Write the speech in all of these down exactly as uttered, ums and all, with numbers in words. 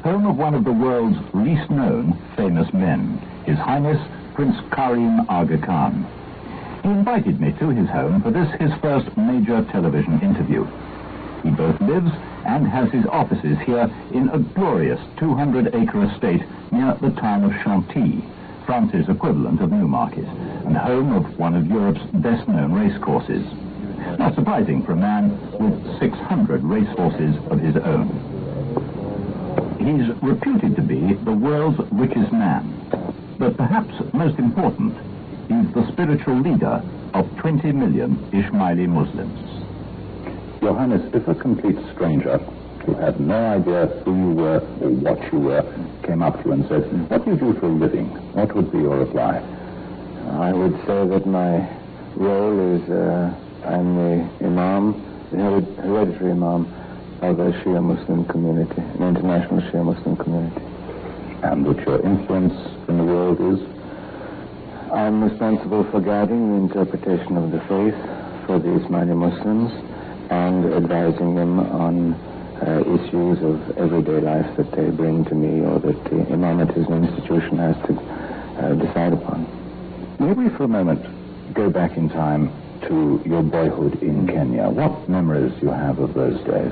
home of one of the world's least known famous men, His Highness Prince Karim Aga Khan. He invited me to his home for this, his first major television interview. He both lives and has his offices here in a glorious two hundred acre estate near the town of Chantilly, France's equivalent of Newmarket, and home of one of Europe's best-known racecourses. Not surprising for a man with six hundred racehorses of his own. He's reputed to be the world's richest man, but perhaps most important, he's the spiritual leader of twenty million Ismaili Muslims. Your Highness, if a complete stranger who had no idea who you were or what you were came up to you and said, "What do you do for a living?" what would be your reply? I would say that my role is uh, I'm the Imam, the hereditary Imam of a Shia Muslim community, an international Shia Muslim community. And that your influence in the world is? I'm responsible for guiding the interpretation of the faith for the Ismaili Muslims and advising them on uh, issues of everyday life that they bring to me or that the Imamate as an institution has to uh, decide upon. May we for a moment go back in time to your boyhood in Kenya? What memories do you have of those days?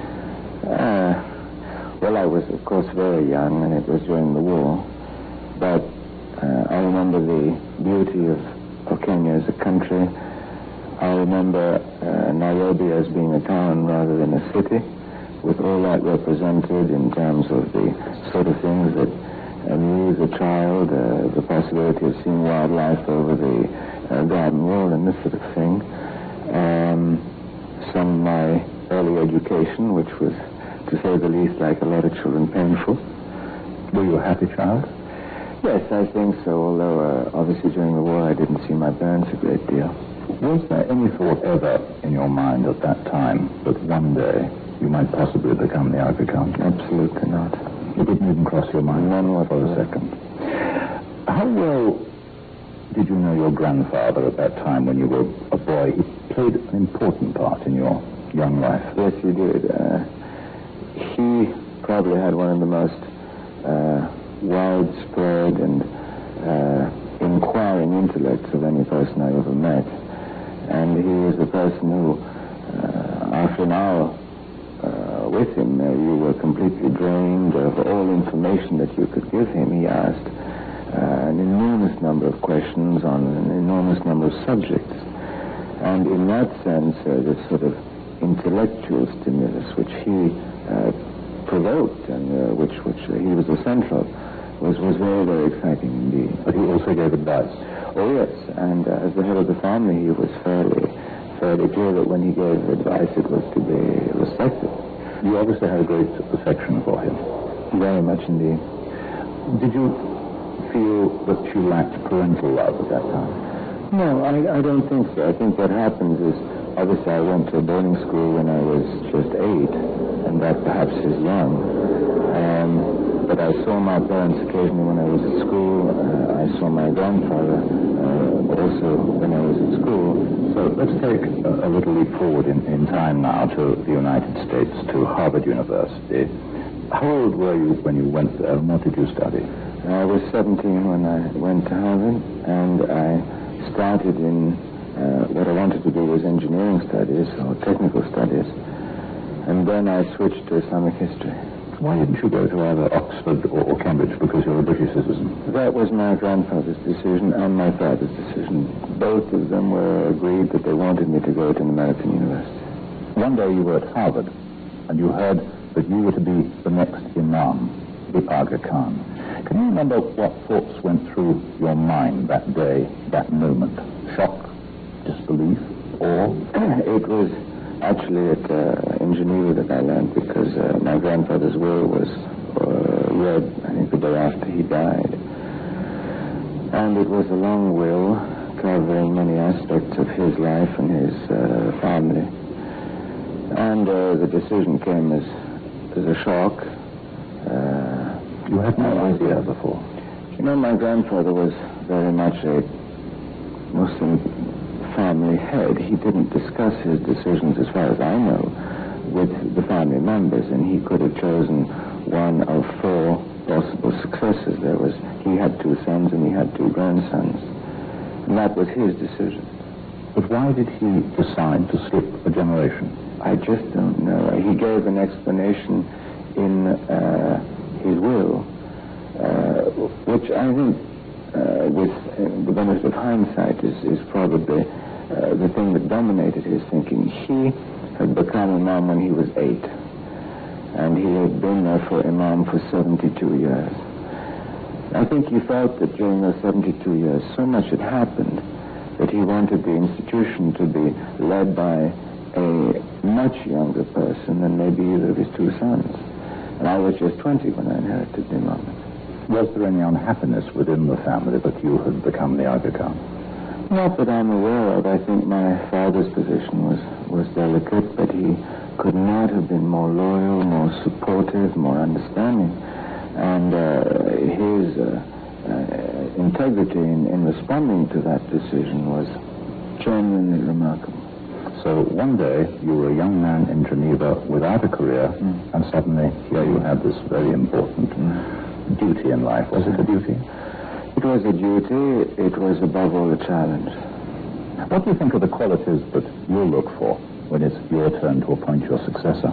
Uh, well, I was, of course, very young, and it was during the war. But uh, I remember the beauty of, of Kenya as a country. I remember uh, Nairobi as being a town rather than a city, with all that represented in terms of the sort of things that amuse a child, uh, the possibility of seeing wildlife over the uh, garden wall and this sort of thing. Um, some of my early education, which was, to say the least, like a lot of children, painful. Were you a happy child? Yes, I think so, although uh, obviously during the war I didn't see my parents a great deal. Was there any thought ever in your mind at that time that one day you might possibly become the Aga Khan? Absolutely not. It didn't even cross your mind None for a second. How well did you know your grandfather at that time when you were a boy? He played an important part in your young life. Yes, he did. Uh, he probably had one of the most uh, widespread and uh, inquiring intellects of any person I ever met. And he was the person who, uh, after an hour uh, with him, uh, you were completely drained of all information that you could give him. He asked uh, an enormous number of questions on an enormous number of subjects. And in that sense, uh, this sort of intellectual stimulus which he uh, provoked and uh, which, which uh, he was the centre of was, was very, very exciting indeed. But he also gave advice. Oh, yes, and uh, as the head of the family, he was fairly, fairly clear that when he gave advice, it was to be respected. You obviously had a great affection for him. Very much indeed. Did you feel that you lacked parental love at that time? No, I, I don't think so. I think what happens is, obviously I went to a boarding school when I was just eight, and that perhaps is young. Um, but I saw my parents occasionally when I was at school. Uh, I saw my grandfather uh, also when I was at school. So let's take a, a little leap forward in, in time now to the United States, to Harvard University. How old were you when you went there, and what did you study? I was seventeen when I went to Harvard, and I started in uh, what I wanted to do was engineering studies or technical studies, and then I switched to Islamic history. Why didn't you go to either Oxford or, or Cambridge? Because you're a British citizen. That was my grandfather's decision and my father's decision. Both of them were agreed that they wanted me to go to an American university. One day you were at Harvard, and you heard that you were to be the next Imam, the Aga Khan. Can you remember what thoughts went through your mind that day, that moment? Shock, disbelief, or? It was actually at, uh, in Geneva that I learned, because uh, my grandfather's will was uh, read, I think, the day after he died. And it was a long will covering many aspects of his life and his uh, family. And uh, the decision came as, as a shock. Uh, you had no idea before? You know, my grandfather was very much a Muslim family head. He didn't discuss his decisions, as far as I know, with the family members, and he could have chosen one of four two grandsons. And that was his decision. But why did he decide to skip a generation? I just don't know. He gave an explanation in uh, his will, uh, which I think, uh, with uh, the benefit of hindsight, is, is probably uh, the thing that dominated his thinking. He had become Imam when he was eight, and he had been there for Imam for seventy-two years. I think he felt that during those seventy-two years, so much had happened that he wanted the institution to be led by a much younger person than maybe either of his two sons. And I was just twenty when I inherited the imamate. Was there any unhappiness within the family that you had become the Aga Khan? Not that I'm aware of. I think my father's position was, was delicate, but he could not have been more loyal, more supportive, more understanding. And uh, his uh, uh, integrity in, in responding to that decision was genuinely remarkable. So one day you were a young man in Geneva without a career, mm. and suddenly here you had this very important mm. duty in life. Was it a duty? It was a duty. It was above all a challenge. What do you think are the qualities that you'll look for when it's your turn to appoint your successor?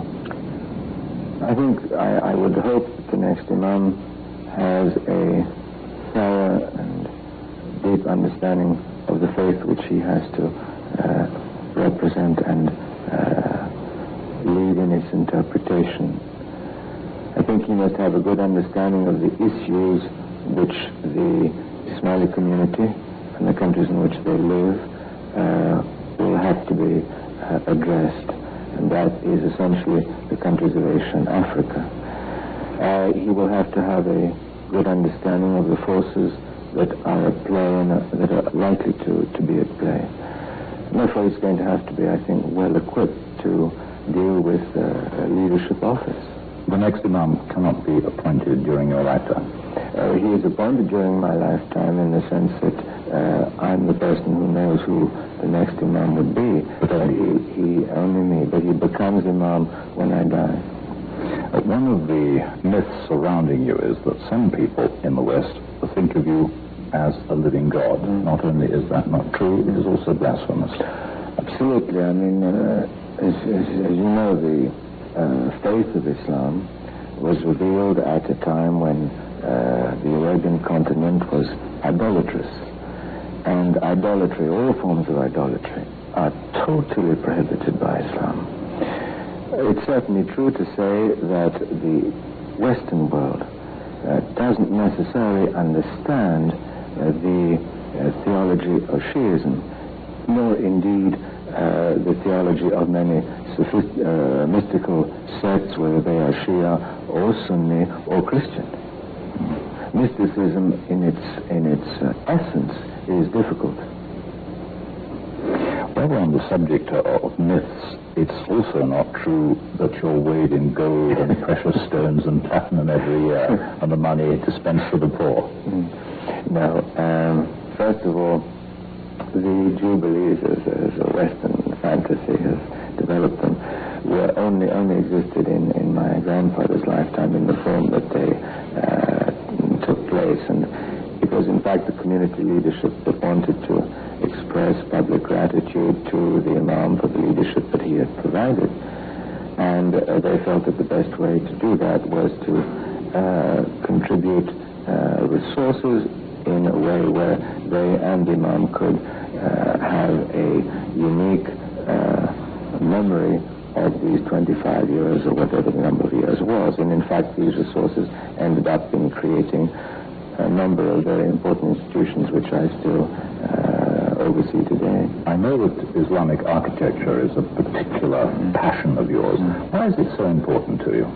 I think I, I would hope that the next Imam has a thorough and deep understanding of the faith which he has to uh, represent and uh, lead in its interpretation. I think he must have a good understanding of the issues which the Ismaili community and the countries in which they live uh, will have to be uh, addressed. And that is essentially the countries of Asia and Africa. Uh, he will have to have a good understanding of the forces that are at play and uh, that are likely to, to be at play. And therefore, he's going to have to be, I think, well equipped to deal with uh, a leadership office. The next Imam cannot be appointed during your lifetime. Uh, he is appointed during my lifetime in the sense that uh, I'm the person who knows who the next Imam would be. But uh, he, he, only me, but he becomes Imam when I die. Uh, one of the myths surrounding you is that some people in the West think of you as a living God. Mm. Not only is that not true, it is also blasphemous. Absolutely. I mean, uh, as, as, as you know, the uh, faith of Islam was revealed at a time when uh, the Arabian continent was idolatrous. And idolatry, all forms of idolatry, are totally prohibited by Islam. It's certainly true to say that the Western world uh, doesn't necessarily understand uh, the uh, theology of Shiism, nor indeed uh, the theology of many sophist- uh, mystical sects, whether they are Shia or Sunni or Christian. Mysticism in its, in its uh, essence is difficult. While we're on the subject of myths, it's also not true that you're weighed in gold and precious stones and platinum every year and the money dispensed to the poor. Mm. No. Um, first of all, the Jubilees, as, as a Western fantasy has developed them, were only only existed in, in my grandfather's lifetime in the form that they uh, took place. And it was, in fact, the community leadership that wanted to express public gratitude to the Imam for the leadership that he had provided. And uh, they felt that the best way to do that was to uh, contribute uh, resources in a way where they and the Imam could uh, have a unique uh, memory of these twenty-five years or whatever the number of years was. And in fact, these resources ended up in creating a number of very important institutions which I still uh, oversee today. I know that Islamic architecture is a particular mm. passion of yours. Mm. Why is it so important to you?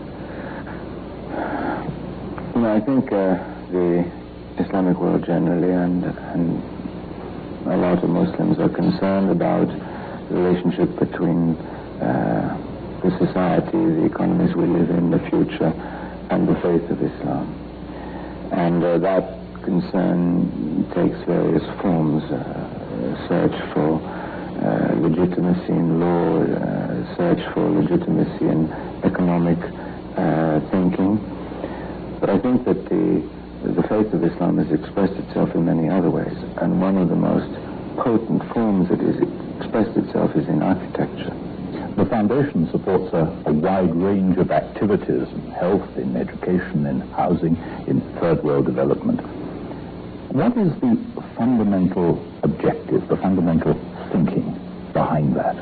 You know, I think uh, the Islamic world generally and, and a lot of Muslims are concerned about the relationship between uh, the society, the economies we live in, the future, and the faith of Islam. And uh, that concern takes various forms. Uh, search for uh, legitimacy in law, uh, search for legitimacy in economic uh, thinking. But I think that the the faith of Islam has expressed itself in many other ways, and one of the most potent forms that is expressed itself is in architecture. The foundation supports a, a wide range of activities in health, in education, in housing, in third world development. What is the fundamental objective, the fundamental thinking behind that?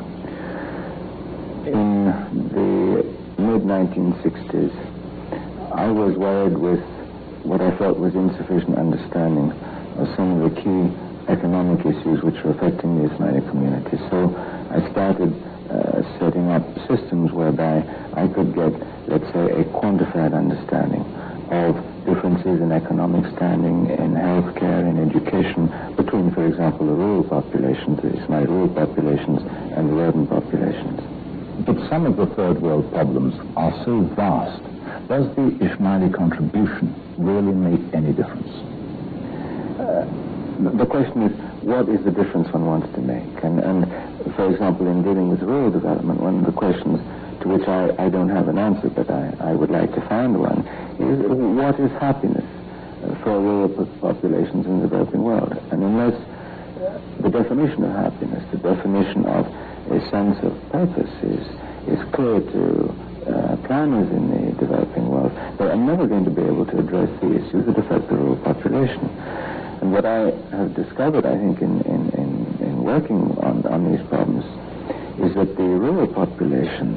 In the mid nineteen sixties, I was worried with what I felt was insufficient understanding of some of the key economic issues which were affecting the Ismaili community. So I started uh, setting up systems whereby I could get, let's say, a quantified understanding of differences in economic standing, in healthcare, in education, between, for example, the rural populations, the Ismaili rural populations, and the urban populations. But some of the third world problems are so vast. Does the Ismaili contribution really make any difference? Uh, the question is, what is the difference one wants to make? And, and for example, in dealing with rural development, one of the questions to which I, I don't have an answer, but I, I would like to find one, is what is happiness for rural populations in the developing world? And unless the definition of happiness, the definition of a sense of purpose is, is clear to uh, planners in the developing world, they are never going to be able to address the issues that affect the rural population. And what I have discovered, I think, in, in, in, in working on, on these problems, is that the rural populations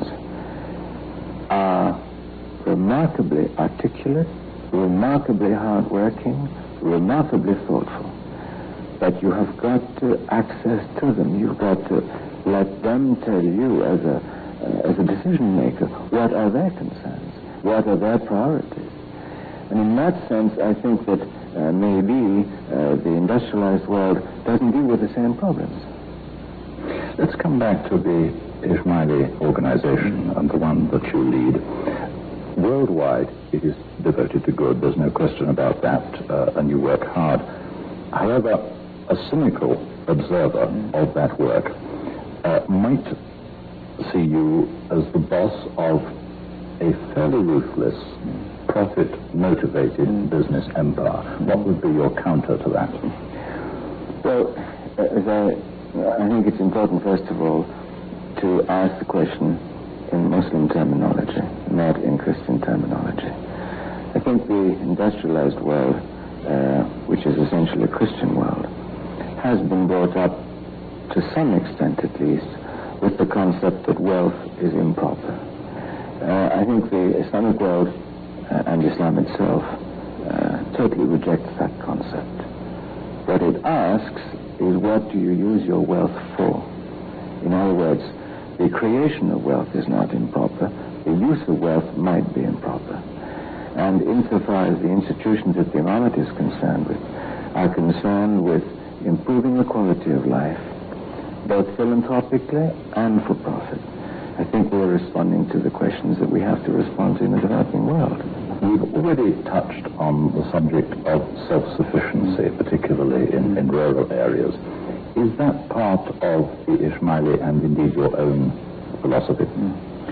are remarkably articulate, remarkably hardworking, remarkably thoughtful. But you have got to access to them. You've got to let them tell you, as a uh, as a decision maker, what are their concerns, what are their priorities. And in that sense, I think that uh, maybe uh, the industrialized world doesn't deal with the same problems. Let's come back to the Ismaili organization and the one that you lead. Worldwide, it is devoted to good. There's no question about that, uh, and you work hard. However, a cynical observer of that work uh, might see you as the boss of a fairly ruthless, profit-motivated business empire. What would be your counter to that? Well, as I, I think it's important, first of all, to ask the question in Muslim terminology, not in Christian terminology. I think the industrialized world, uh, which is essentially a Christian world, has been brought up, to some extent at least, with the concept that wealth is improper. Uh, I think the Islamic world uh, and Islam itself uh, totally rejects that concept. What it asks is, what do you use your wealth for? In other words, the creation of wealth is not improper. The use of wealth might be improper. And insofar as the institutions that the Imamate is concerned with are concerned with improving the quality of life, both philanthropically and for profit, I think we're responding to the questions that we have to respond to in the developing world. We've already touched on the subject of self-sufficiency, particularly in, in rural areas. Is that part of the Ismaili and indeed your own philosophy? Mm.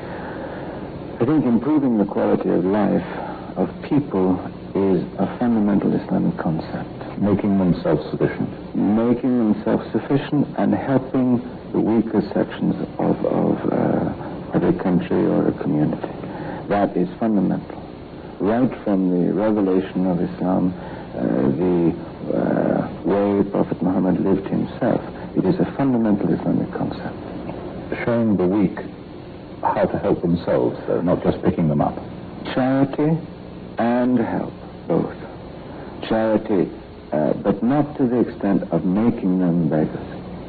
I think improving the quality of life of people is a fundamental Islamic concept. Making them self-sufficient. Making them self-sufficient and helping the weaker sections of, of, uh, of a country or a community. That is fundamental. Right from the revelation of Islam, uh, the uh, way Prophet Muhammad lived himself, it is a fundamental Islamic concept. Showing the weak how to help themselves, though, not just picking them up. Charity and help, both. Charity, uh, but not to the extent of making them beggars.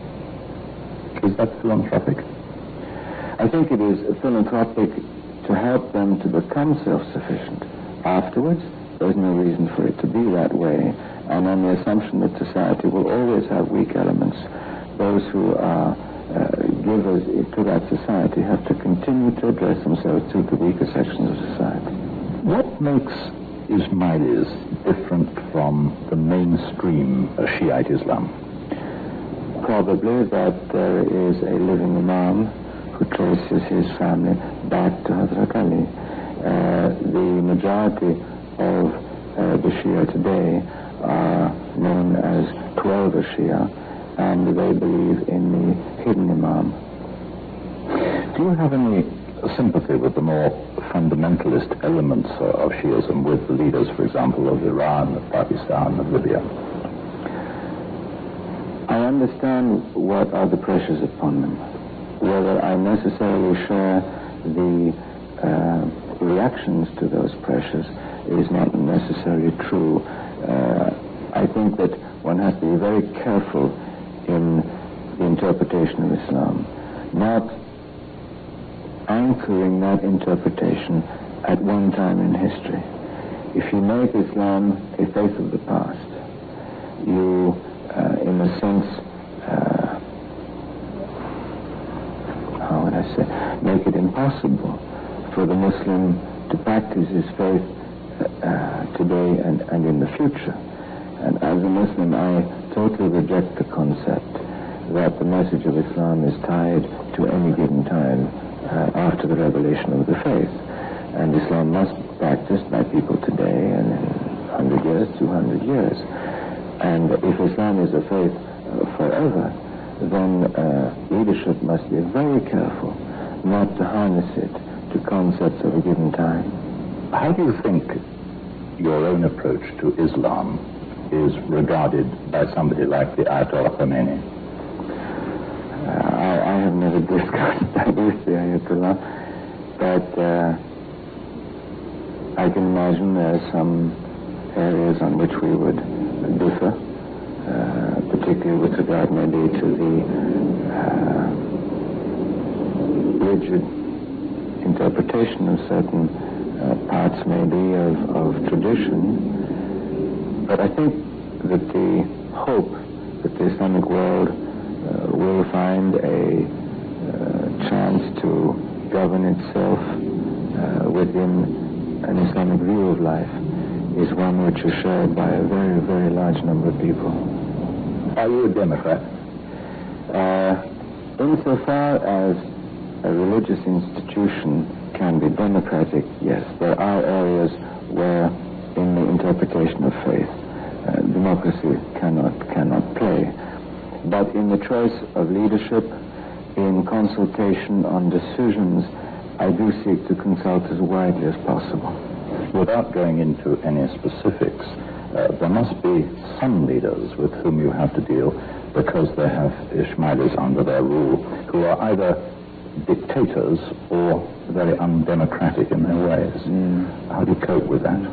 Is that philanthropic? I think it is philanthropic to help them to become self-sufficient. Afterwards, there's no reason for it to be that way, and on the assumption that society will always have weak elements, those who are uh, givers to that society have to continue to address themselves to the weaker sections of society. What makes Ismailis different from the mainstream uh, Shiite Islam? Probably that there is a living Imam who traces his family back to Hazrat Ali. Uh, the majority of uh, the Shia today are known as Twelver Shia, and they believe in the hidden Imam. Do you have any sympathy with the more fundamentalist elements uh, of Shiism, with the leaders, for example, of Iran, of Pakistan, of Libya? I understand what are the pressures upon them. Whether I necessarily share the uh, reactions to those pressures is not necessarily true. Uh, I think that one has to be very careful in the interpretation of Islam, not anchoring that interpretation at one time in history. If you make Islam a faith of the past, you, uh, in a sense, uh, how would I say, make it impossible for the Muslim to practice his faith uh, today and, and in the future. And as a Muslim, I totally reject the concept that the message of Islam is tied to any given time uh, after the revelation of the faith. And Islam must be practiced by people today and in one hundred years, two hundred years. And if Islam is a faith uh, forever, then uh, leadership must be very careful not to harness it to concepts of a given time. How do you think your own approach to Islam is regarded by somebody like the Ayatollah Khomeini? Uh, I, I have never discussed that with the Ayatollah, but uh, I can imagine there are some areas on which we would differ, uh, particularly with regard maybe to the uh, rigid interpretation of certain uh, parts maybe of, of tradition. But I think that the hope that the Islamic world uh, will find a uh, chance to govern itself uh, within an Islamic view of life is one which is shared by a very, very large number of people. Are you a Democrat? Uh, insofar as a religious institution can be democratic, yes. There are areas where, in the interpretation of faith, uh, democracy cannot cannot play. But in the choice of leadership, in consultation on decisions, I do seek to consult as widely as possible. Without going into any specifics, uh, there must be some leaders with whom you have to deal because they have Ismailis under their rule who are either dictators or very undemocratic in their ways. Mm. How do you cope with that?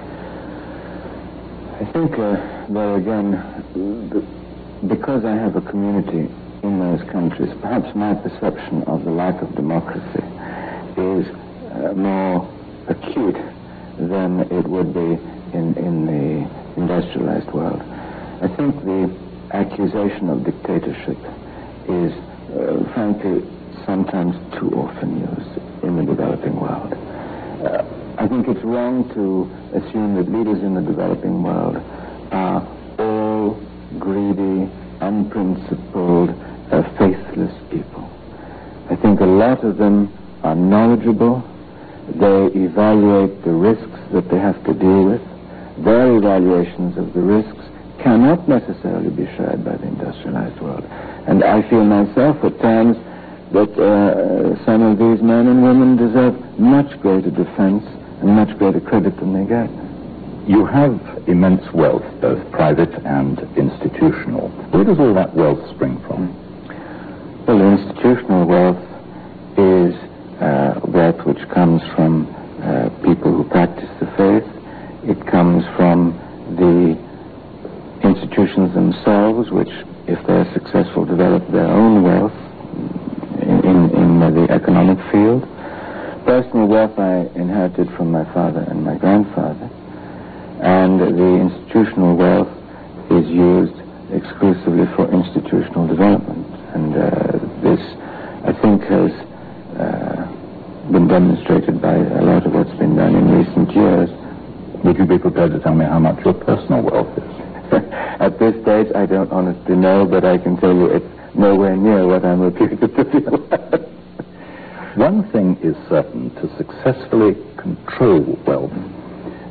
I think uh, there again, because I have a community in those countries, perhaps my perception of the lack of democracy is uh, more acute than it would be in, in the industrialized world. I think the accusation of dictatorship is, uh, frankly, sometimes too often used in the developing world. Uh, I think it's wrong to assume that leaders in the developing world are all greedy, unprincipled, uh, faithless people. I think a lot of them are knowledgeable. They evaluate the risks that they have to deal with. Their evaluations of the risks cannot necessarily be shared by the industrialized world. And I feel myself at times that uh, some of these men and women deserve much greater defense and much greater credit than they get. You have immense wealth, both private and institutional. Where does all that wealth spring from? Well, institutional wealth is uh, wealth which comes from uh, people who practice the faith. It comes from the institutions themselves, which, if they're successful, develop their own wealth in, in, in uh, the economic field. Personal wealth I inherited from my father and my grandfather, and the institutional wealth is used exclusively for institutional development. And uh, this, I think, has uh, been demonstrated by a lot of what's been done in recent years. Would you be prepared to tell me how much your personal wealth is? At this stage, I don't honestly know, but I can tell you it's nowhere near what I'm reputed to feel. One thing is certain: to successfully control wealth,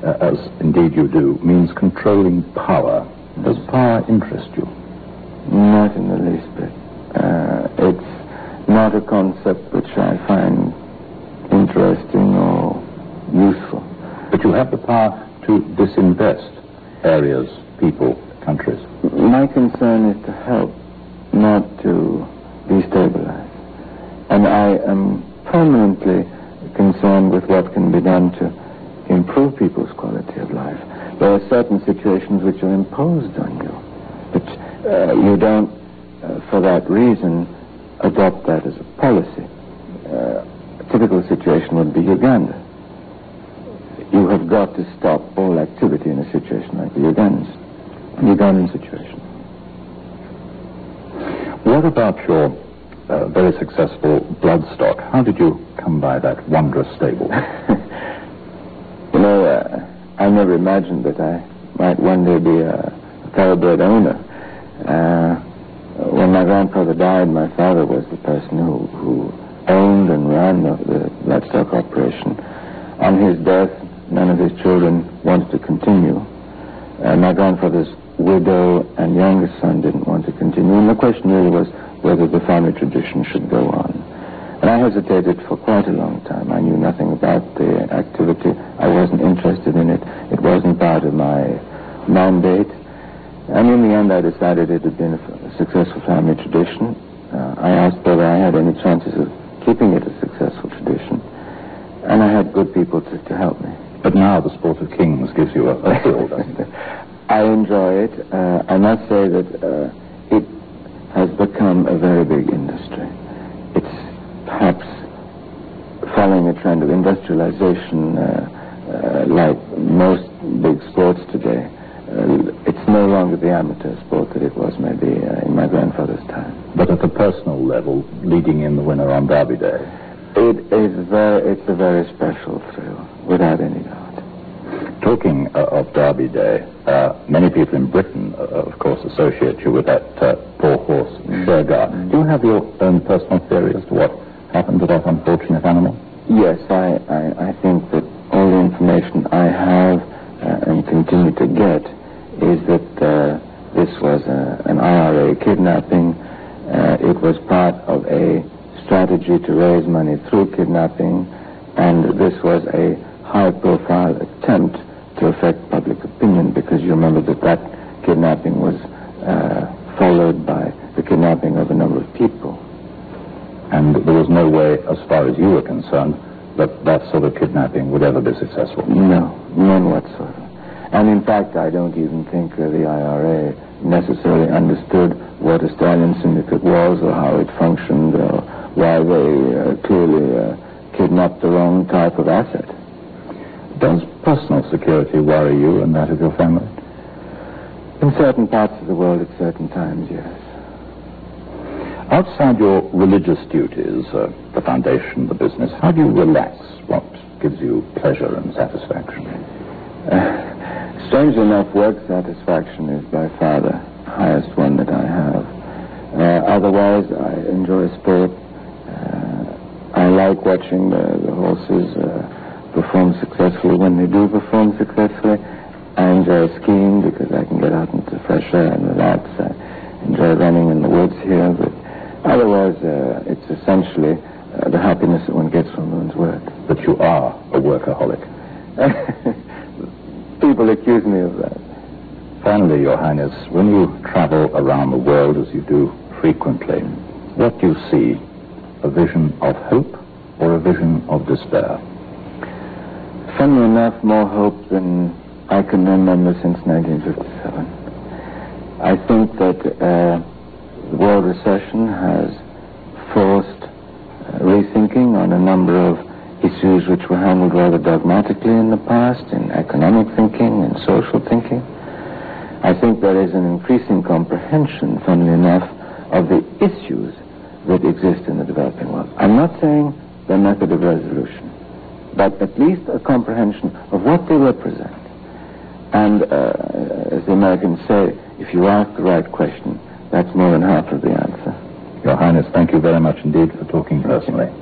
uh, as indeed you do, means controlling power. Does power interest you? Not in the least bit. Uh, it's not a concept which I find interesting or useful. But you have the power to disinvest areas, people, countries. My concern is to help, not to destabilize. And I am permanently concerned with what can be done to improve people's quality of life. There are certain situations which are imposed on you, but uh, you don't, uh, for that reason, adopt that as a policy. Uh, a typical situation would be Uganda. You have got to stop all activity in a situation like the Ugandans, Ugandan situation. What about your uh, very successful bloodstock? How did you come by that wondrous stable? You know, uh, I never imagined that I might one day be a thoroughbred owner. Uh, when my grandfather died, my father was the person who, who owned and ran the, the bloodstock operation. On his death, none of his children wanted to continue. Uh, my grandfather's widow and youngest son didn't want to continue. And the question really was whether the family tradition should go on. And I hesitated for quite a long time. I knew nothing about the activity. I wasn't interested in it. It wasn't part of my mandate. And in the end, I decided it had been a successful family tradition. Uh, I asked whether I had any chances of keeping it a successful tradition. And I had good people to, to help me. But now the sport of kings gives you a, a thrill, doesn't it? I enjoy it. Uh, I must say that uh, it has become a very big industry. It's perhaps following a trend of industrialization, uh, uh, like most big sports today. Uh, it's no longer the amateur sport that it was maybe uh, in my grandfather's time. But at the personal level, leading in the winner on Derby Day? It is very, it's a very special thrill, without any doubt. Talking uh, of Derby Day, uh, many people in Britain, uh, of course, associate you with that uh, poor horse, mm-hmm. Shergar. Mm-hmm. Do you have your own personal theory as to what happened to that unfortunate animal? Yes, I, I, I think that all the information I have uh, and continue to get is that uh, this was a, an I R A kidnapping. Uh, it was part of a strategy to raise money through kidnapping, and this was a high-profile attempt to affect public opinion, because you remember that that kidnapping was uh, followed by the kidnapping of a number of people. And there was no way, as far as you were concerned, that that sort of kidnapping would ever be successful? No, none whatsoever. And in fact, I don't even think uh, the I R A necessarily understood what a stallion syndicate was, or how it functioned, or why they uh, clearly uh, kidnapped the wrong type of asset. Does personal security worry you and that of your family? In certain parts of the world at certain times, yes. Outside your religious duties, uh, the foundation, the business, how do you relax? What gives you pleasure and satisfaction? Uh, strangely enough, work satisfaction is by far the highest one that I have. Uh, otherwise, I enjoy sport. Uh, I like watching the, the horses uh, perform successfully. When they do perform successfully, I enjoy skiing because I can get out into fresh air and relax. I enjoy running in the woods here, but otherwise, uh, it's essentially uh, the happiness that one gets from one's work. But you are a workaholic. People accuse me of that. Finally, Your Highness, when you travel around the world, as you do frequently, what do you see? A vision of hope or a vision of despair? Funnily enough, more hope than I can remember since nineteen fifty-seven. I think that uh, the world recession has forced uh, rethinking on a number of issues which were handled rather dogmatically in the past, in economic thinking and social thinking. I think there is an increasing comprehension, funnily enough, of the issues that exist in the developing world. I'm not saying the method of resolution, but at least a comprehension of what they represent. And uh, as the Americans say, if you ask the right question, that's more than half of the answer. Your Highness, thank you very much indeed for talking personally.